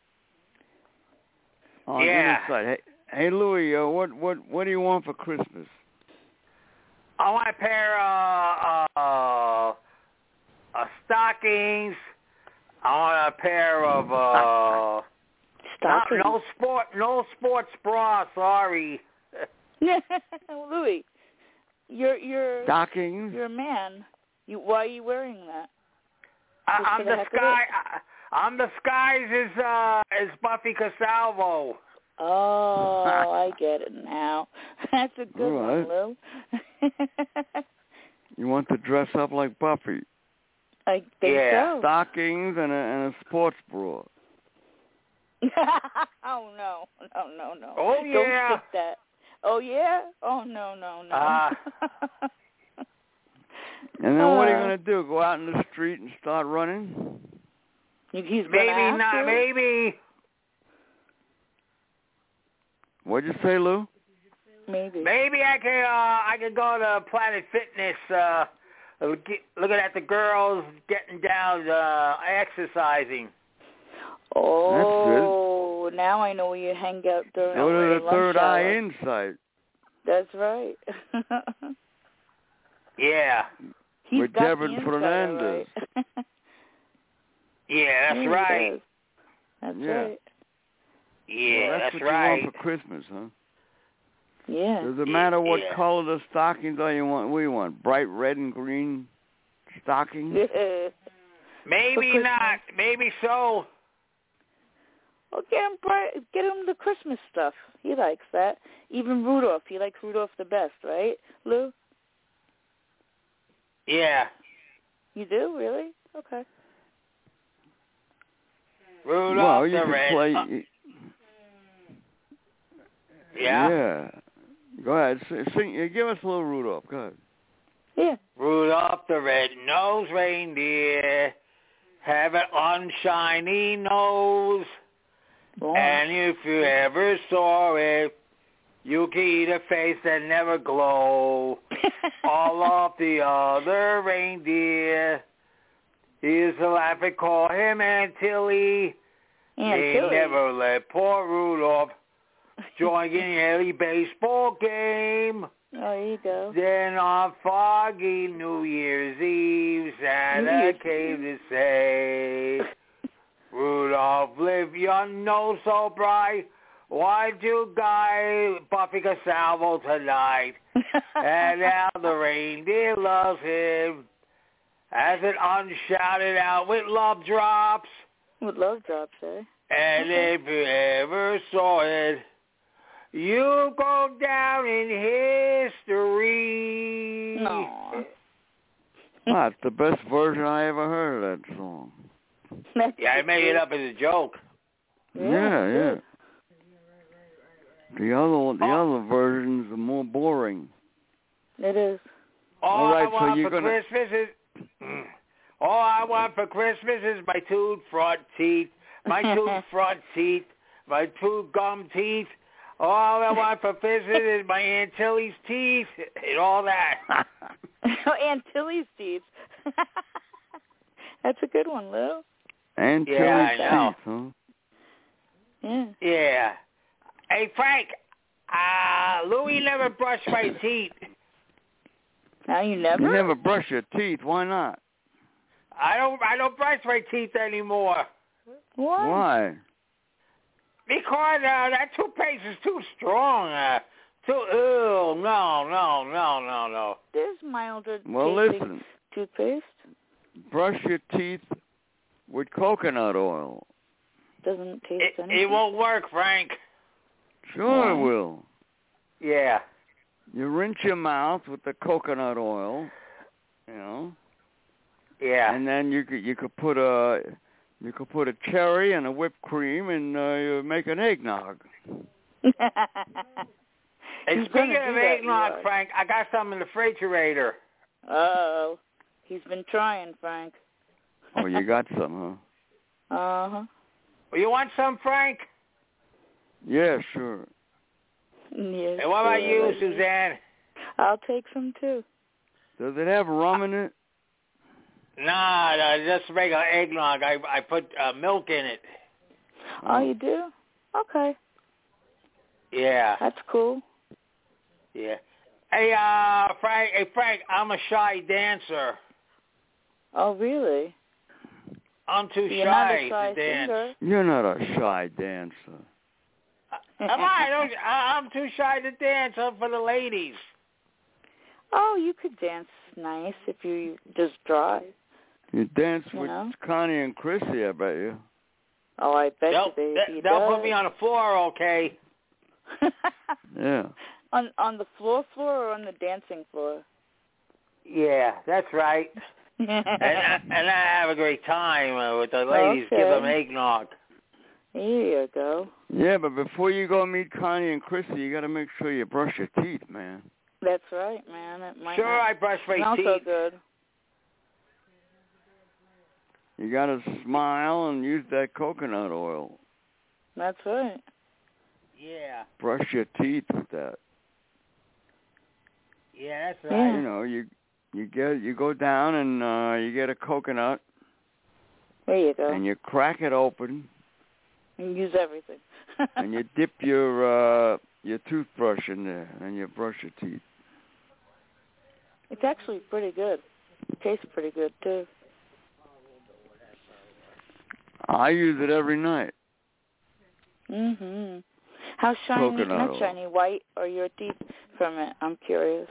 On Yeah. the side. Hey, hey, Louis. Uh, what what what do you want for Christmas? I want a pair of uh, uh, uh, stockings. I want a pair of uh, Stockings. No, no sport, no sports bra. Sorry. Louis, you're you're Stockings. you're a man. You why are you wearing that? I, I'm for the, the heck of sky. I, I'm the skies is uh is Buffy Casalvo. Oh, I get it now. That's a good All right. one, Lou. You want to dress up like Buffy? I think Yeah. so. Stockings and a, and a sports bra. Oh no, no, no, no. Oh, Don't yeah. skip that. Oh yeah? Oh no, no, no. Uh, And then what are you Uh, going to do? Go out in the street and start running? He's gonna maybe have not. to. Maybe. What'd you say, Lou? Maybe. Maybe I can. Uh, I can go to Planet Fitness. Uh, look- looking at the girls getting down, uh, exercising. Oh, now I know where you hang out during Go to the the lunch Third hour. Eye Insight. That's right. Yeah. He's With got Devin the Fernandez. Right. Yeah, that's yeah, right. does. That's Yeah. right. Yeah, well, that's, that's what right. you want for Christmas, huh? Yeah. Does it matter what Yeah. color the stockings are you want? We want bright red and green stockings. Maybe For not. Maybe so. Well, get him, bright, get him the Christmas stuff. He likes that. Even Rudolph. He likes Rudolph the best, right, Lou? Yeah. You do, really? Okay. Rudolph well, you the could Red. play. Uh, yeah. Yeah. Go ahead. Sing, sing. Give us a little Rudolph. Go ahead. Yeah. Rudolph the red-nosed reindeer have an unshiny nose. Go on. And if you ever saw it, you could eat a face that never glow. All of the other reindeer is a laugh and call him Aunt Tilly. Aunt They Tilly. never let poor Rudolph join in any baseball game. Oh, there you go. Then on foggy New Year's Eve, Santa New Year's came to say, Rudolph, live your nose so bright. Why'd you guy Buffy Casalvo tonight? And now the reindeer loves him. As it unshouted out with love drops. With love drops, eh? And Okay. if you ever saw it, you go down in history. No. That's the best version I ever heard of that song. Yeah, I made it up as a joke. Yeah, Yeah, yeah. good. The other the Oh. other versions are more boring. It is. All, All right, I want so you're for gonna- Christmas is all I want for Christmas is my two front teeth, my two front teeth, my two gum teeth. All I want for Christmas is my Aunt Tilly's teeth and all that. Aunt Tilly's teeth. That's a good one, Lou. And Yeah, I Tilly's know. teeth, huh? Yeah. Yeah. Hey Frank, uh, Louie never brushed my teeth. Now you never? You never brush your teeth. Why not? I don't. I don't brush my teeth anymore What? Why? because uh, that toothpaste is too strong. Uh, too. Ew, no, no, no, no, no. There's milder Well, tasting listen. toothpaste. Brush your teeth with coconut oil. Doesn't taste It, anything. it won't work, Frank. Sure it Why? will. Yeah. You rinse your mouth with the coconut oil, you know, Yeah. and then you could you could put a you could put a cherry and a whipped cream and uh, you make an eggnog. And He's speaking gonna of do that, eggnog, you are. Frank, I got some in the refrigerator. Uh-oh. He's been trying, Frank. Oh, you got some, huh? Uh-huh. Well, you want some, Frank? Yeah, sure. Yes, And what about sure, you, I do. Suzanne? I'll take some, too. Does it have rum in it? Nah, nah, just regular eggnog. I I put uh, milk in it. Oh, you do? Okay. Yeah, That's cool. yeah. Hey, uh, Frank. Hey, Frank. I'm a shy dancer. Oh, really? I'm too You're not shy a shy to dance. singer. You're not a shy dancer. Am I? I don't, I- I'm too shy to dance. I'm for the ladies. Oh, you could dance nice if you just drive. You dance You with know? Connie and Chrissy, I bet you. Oh, I bet They'll, you they, they- he they'll does. put me on the floor, okay? Yeah. on on the floor floor or on the dancing floor? Yeah, that's right. and, I, and I have a great time uh, with the ladies. Okay. Give them eggnog. Here you go. Yeah, but before you go meet Connie and Chrissy, you got to make sure you brush your teeth, man. That's right, man. It might Sure, not I brush my smell teeth. so good. You got to smile and use that coconut oil. That's right. Yeah, Brush your teeth with that. yeah, that's Yeah. right. You know, you you get you go down and uh, you get a coconut There you go. and you crack it open. and use everything. And you dip your uh, your toothbrush in there, and you brush your teeth. It's actually pretty good. It tastes pretty good, too. I use it every night. Mm-hmm. How shiny, Coconut not oil. shiny, white are your teeth from it? I'm curious.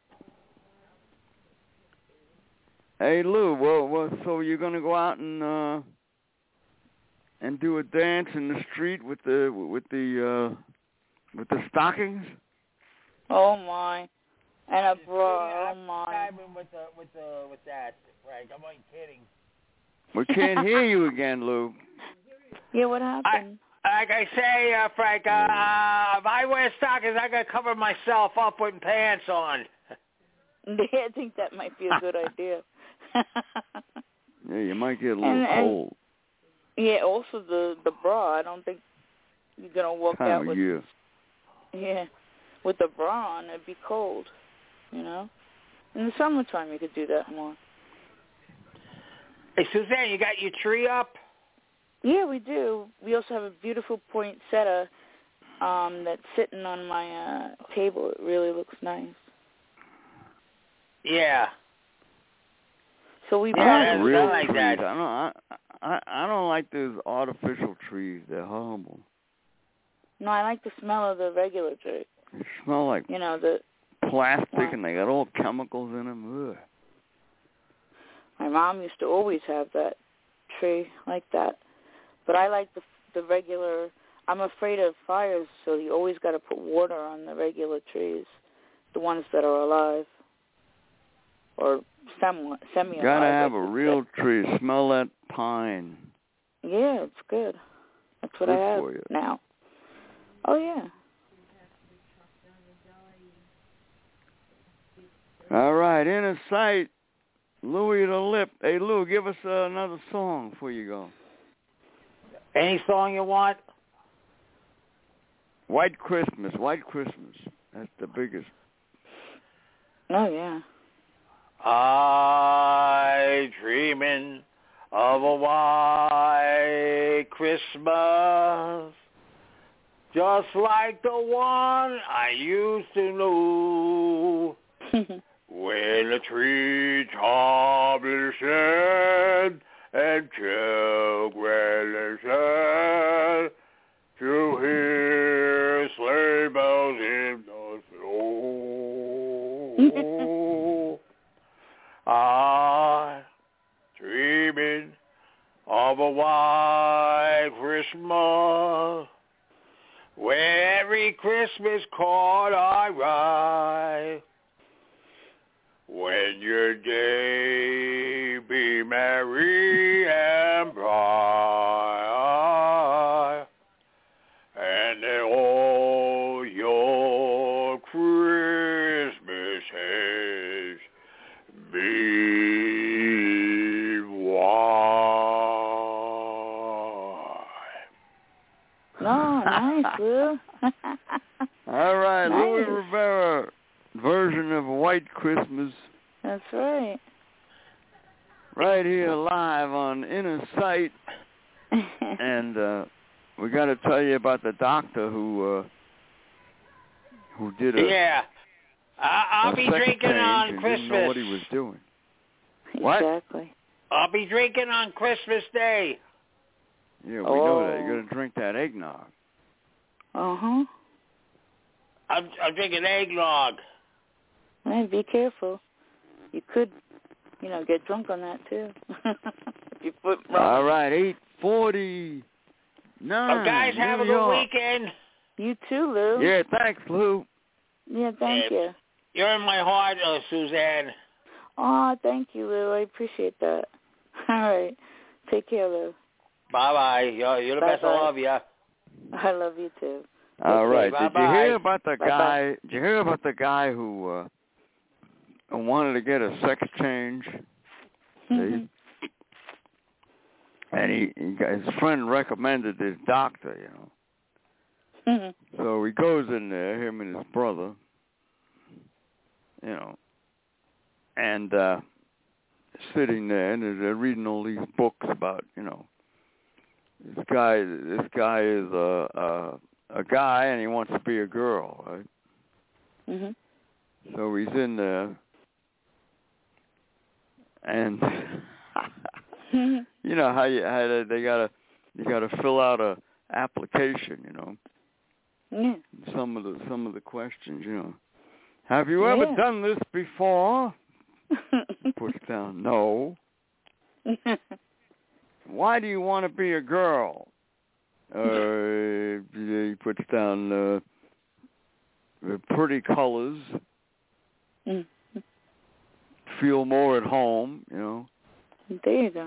Hey, Lou, well, well, so you're going to go out and uh, and do a dance in the street with the with the uh, with the stockings? Oh, my. And a bra, Yeah, oh, my. I'm with the with the with that, Frank. I'm not kidding. We can't hear you again, Lou. Yeah, what happened? I, like I say, uh, Frank, uh, uh, if I wear stockings, I gotta cover myself up with pants on. I think that might be a good idea. Yeah, you might get a little And- and- cold. Yeah, also the the bra. I don't think you're gonna walk Time out of with year. yeah with the bra on. It'd be cold, you know. In the summertime, you could do that more. Hey, Suzanne, you got your tree up? Yeah, we do. We also have a beautiful poinsettia um, that's sitting on my uh, table. It really looks nice. Yeah. So we Yeah, bought that's it. real like trees. that. I don't. I, I I don't like those artificial trees. They're horrible. No, I like the smell of the regular tree. They smell like You know, the plastic, Wow. and they got all chemicals in them. Ugh. my mom used to always have that tree like that. But I like the the regular. I'm afraid of fires, so you always got to put water on the regular trees, the ones that are alive or semi semi alive. Gotta have a real tree. Smell that pine. Yeah, it's good. That's what Good I have for you. now. Oh yeah. All right, inner sight. Louis the Lip. Hey, Lou, give us uh, another song before you go. Any song you want? White Christmas. White Christmas. That's the biggest. Oh yeah. I dreaming of a white Christmas, just like the one I used to know, when the tree top listen and children listen to hear sleigh bells in the snow. I dreaming of a white Christmas, where every Christmas card I write, when your day be merry and bright, and then all your Christmases be white. Oh, nice, Lou. All right, Nice. Louis Rivera version of White Christmas, That's right. right here live on Inner Sight. And uh, we got to tell you about the doctor who uh, who did a, Yeah. I- I'll a be sex drinking change on and Christmas. didn't know what he was doing. What? Exactly. I'll be drinking on Christmas Day. Yeah, we know that. Oh. You're going to drink that eggnog. Uh-huh. I'm, I'm drinking eggnog. Hey, be careful. You could, you know, get drunk on that, too. If you put rum. All right, eight forty-nine. Oh, guys, have a New good York. weekend. You too, Lou. Yeah, thanks, Lou. Yeah, thank Yeah. you. You're in my heart, uh, Suzanne. Oh, thank you, Lou. I appreciate that. All right. Take care, Lou. Bye-bye. You're, you're the best. I Bye-bye. love you. I love you, too. All Okay, right. Did you bye-bye. hear about the Bye-bye. guy? Did you hear about the guy who uh, who wanted to get a sex change? Mhm. And he, he got, his friend recommended this doctor, you know. Mhm. So he goes in there, him and his brother, you know, and uh, sitting there, and they're reading all these books about, you know, this guy, this guy is a, a a guy, and he wants to be a girl, right? Mhm. So he's in there, and you know how you how they, they gotta you gotta fill out a application, you know. Yeah. Some of the some of the questions, you know. Have you ever Yeah. done this before? Puts down no. Why do you want to be a girl? Uh, he puts down uh, the pretty colors. Mm. Feel more at home, you know. There you go.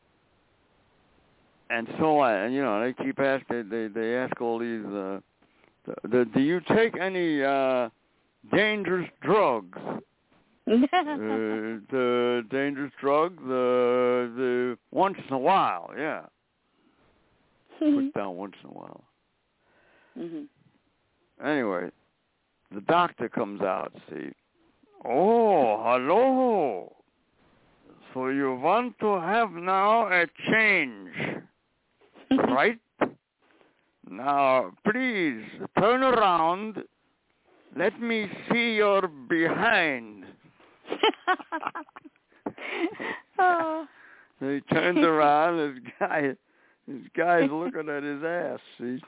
And so on. And, you know, they keep asking, they, they ask all these, uh, the, the, do you take any uh, dangerous drugs? uh, the dangerous drugs, uh, the once in a while, yeah. Put down once in a while. Mm-hmm. Anyway, the doctor comes out, see. Oh, hello. So you want to have now a change, right? Now, please, turn around. Let me see your behind. Oh. So he turns around, this guy, this guy's looking at his ass, see?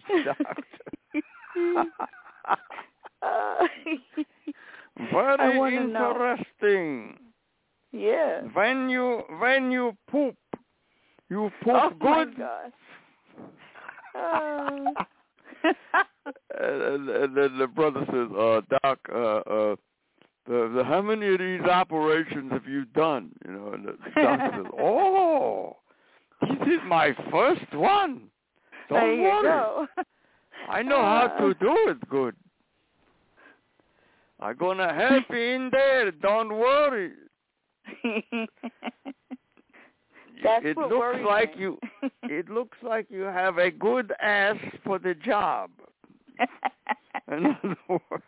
uh, Very interesting. Know. Yeah. When you when you poop, you poop oh good. Oh my gosh. Uh. and, and then the brother says, uh, Doc, uh, uh, the, the, how many of these operations have you done? You know, and the doctor says, oh, this is my first one. Don't there you worry. Go. I know how to do it good. I'm gonna help you in there. Don't worry. That's it what looks worries like me. you. It looks like you have a good ass for the job. In other words,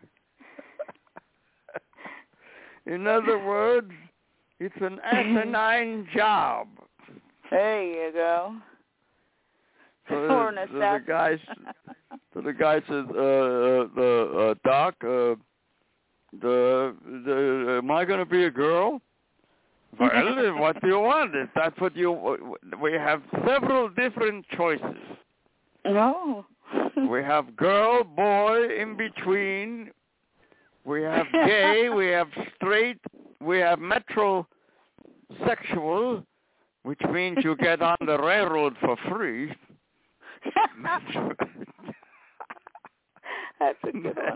in other words, it's an asinine job. There you go. So or the, an so the guy, so the guy says, uh, uh, the uh, doc, uh, the, the, am I going to be a girl? Well, what do you want? If that's what you, we have several different choices. No. We have girl, boy, in between. We have gay. We have straight. We have metrosexual, which means you get on the railroad for free. That's a good one.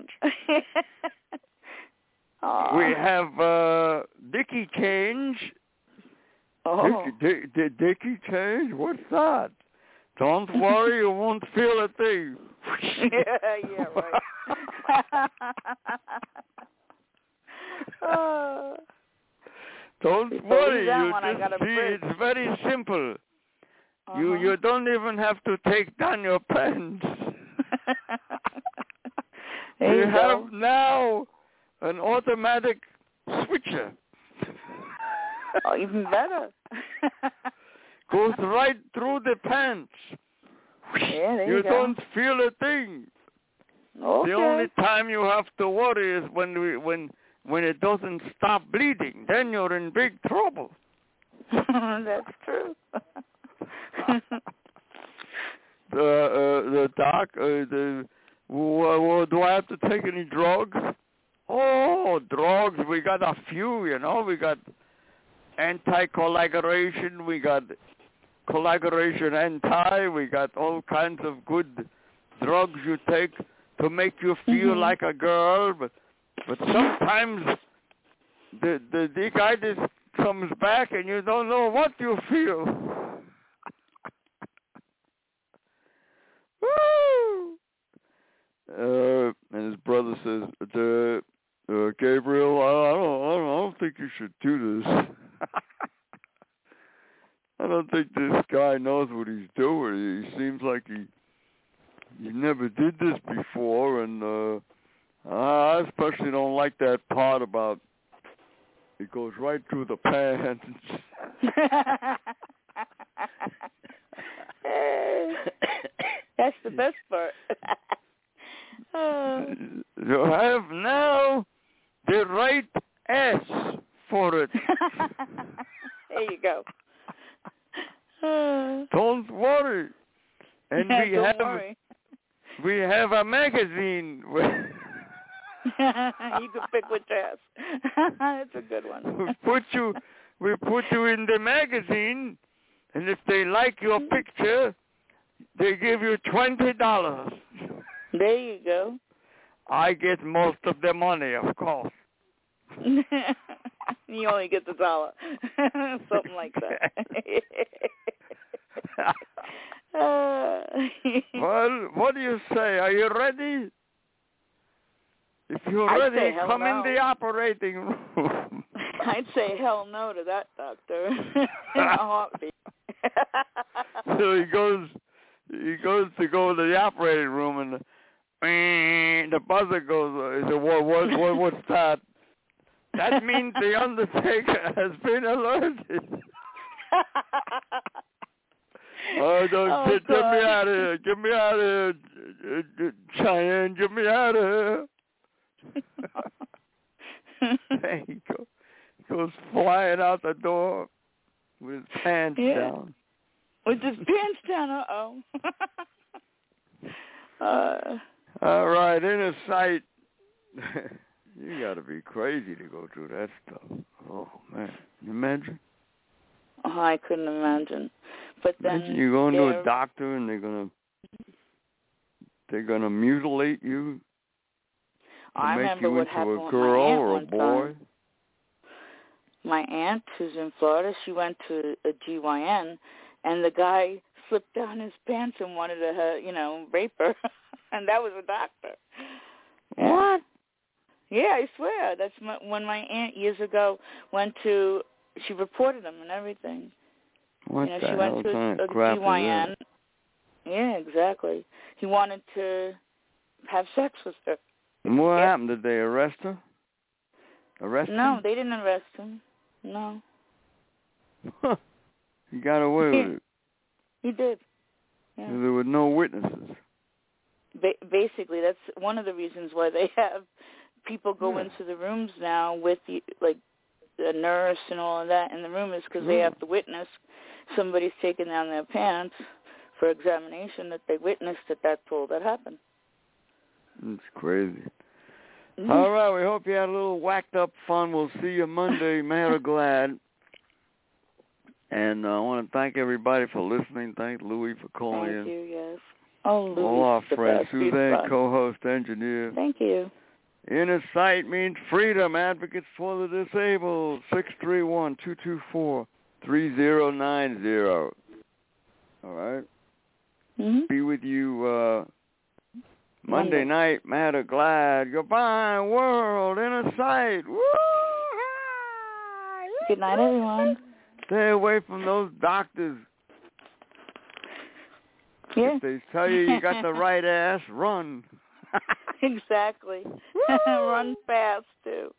We have uh, Dickie change. Oh. Dickie, D- D- Dickie change? What's that? Don't worry, you won't feel a thing. yeah, yeah, right. oh. Don't Believe worry, that you one, I just got a see, break. it's very simple. Uh-huh. You you don't even have to take down your pants. there we you have go. now an automatic switcher. Oh, even better. Goes right through the pants. Yeah, there you you go. don't feel a thing. Okay. The only time you have to worry is when we when when it doesn't stop bleeding. Then you're in big trouble. That's true. the uh, the doc, uh, the w- do I have to take any drugs? Oh, drugs. We got a few, you know. We got anti-coagulation. We got coagulation anti. We got all kinds of good drugs you take to make you feel mm-hmm. like a girl. But but sometimes the the decaitis comes back and you don't know what you feel. Woo! Uh, and his brother says, uh, uh, Gabriel, I, I, don't, I, don't, I don't think you should do this. I don't think this guy knows what he's doing. He seems like he he never did this before, and uh, I especially don't like that part about it goes right through the pants. Hey, That's the best part. uh. You have now the right S for it. There you go. Uh. Don't worry. And we Don't have worry. we have a magazine. You can pick which ass. That's a good one. we put you we put you in the magazine, and if they like your picture, they give you twenty dollars. There you go. I get most of the money, of course. You only get the dollar. Something like that. uh, Well, what do you say? Are you ready? If you're I'd ready, say hell come no. in the operating room. I'd say hell no to that, doctor. In a heartbeat. So he goes, he goes to go to the operating room, and the, the buzzer goes. He said, "What? What? What? What's that?" That means the Undertaker has been alerted. Oh, don't Oh, get, get me God. out of here! Get me out of here, Cheyenne! Get me out of here! There he goes. He goes flying out the door with his pants Yeah. down. With his pants down, uh-oh. uh, All right, inner sight. You got to be crazy to go through that stuff. Oh, man. Can you imagine? oh, I couldn't imagine. But then Imagine you going to they're- a doctor and they're going to they're going to mutilate you to I make remember you what into happened a with girl my aunt or a one boy. time. My aunt, who's in Florida, she went to a G Y N, and the guy slipped down his pants and wanted to, uh, you know, rape her, and that was a doctor. What? Yeah, I swear. That's my, when my aunt years ago went to. She reported him and everything. What you know, the she hell went to kind a, of a crap G Y N. is that? Yeah, exactly. He wanted to have sex with her. And what Yeah. happened? Did they arrest her? Arrest No, him? they didn't arrest him. No. He got away with it. He did. Yeah. There were no witnesses. Ba- basically, that's one of the reasons why they have people go Yeah. into the rooms now with the, like a nurse and all of that in the room is because they Yeah. have to witness somebody's taking down their pants for examination that they witnessed that that's all that happened. It's crazy. Mm-hmm. All right, we hope you had a little whacked up fun. We'll see you Monday, mad or glad. And uh, I want to thank everybody for listening. Thank Louis for calling Thank in. you, yes. Oh, Louis, All our the friends. best. He's Suzanne, fun. co-host, engineer. Thank you. Inner Sight means freedom. Advocates for the disabled. six three one, two two four, three zero nine zero. All right? Mm-hmm. Be with you uh, Monday Monday. night, mad or glad. Goodbye, world. Inner Sight. Woo! Good night, everyone. Stay away from those doctors. Yeah. If they tell you you got the right ass, run. Exactly. Run fast, too.